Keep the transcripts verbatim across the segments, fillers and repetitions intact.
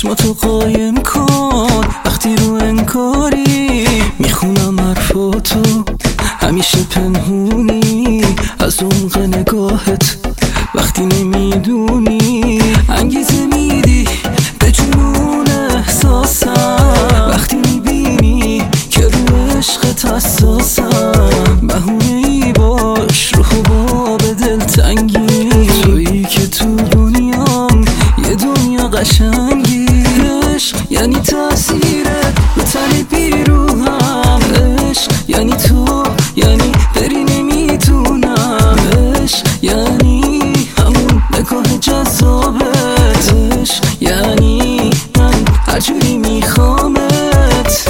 چشماتو قایم کن وقتی رو انکاری، میخونم حرفاتو همیشه پنهونی از عمق نگاهت وقتی نمیدونی، انگیزه میدی به جنون احساسم وقتی میبینی که رو عشقت حساسم، بهونه ای باش رو حباب دلتنگی، تویی که تو دنیام یه دنیا قشنگی. عشق یعنی تأثیرت رو تن بیروهم، عشق یعنی تو، یعنی بری نمیتونم، عشق یعنی همون نگاه جذابت، عشق یعنی من هرجوری میخوامت.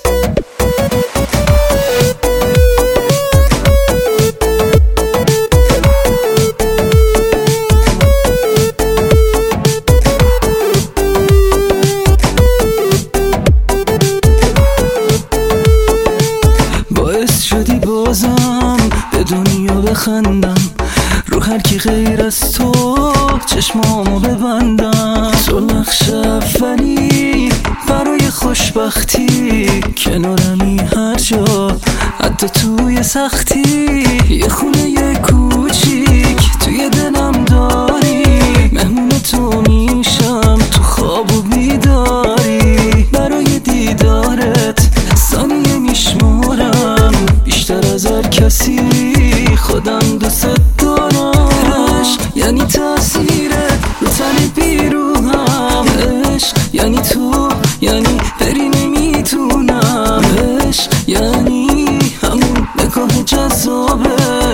باعث شدی بازم به دنیا بخندم، رو هر کی غیر از تو چشمامو ببندم. تو نقش اولی برای خوشبختی، کنارمی هر جا حتی توی سختی، یه خونه یه کوچیک توی دلم داری، مهمون تو میشم تو خواب و بیداری، برای دیدارت ثانیه میشمارم بیشتر از هر کسی، خودم دوست دارم. عشق یعنی تأثیرت رو تن بیروهم، عشق یعنی تو، یعنی بری نمیتونم، عشق یعنی همون نگاه جذابه.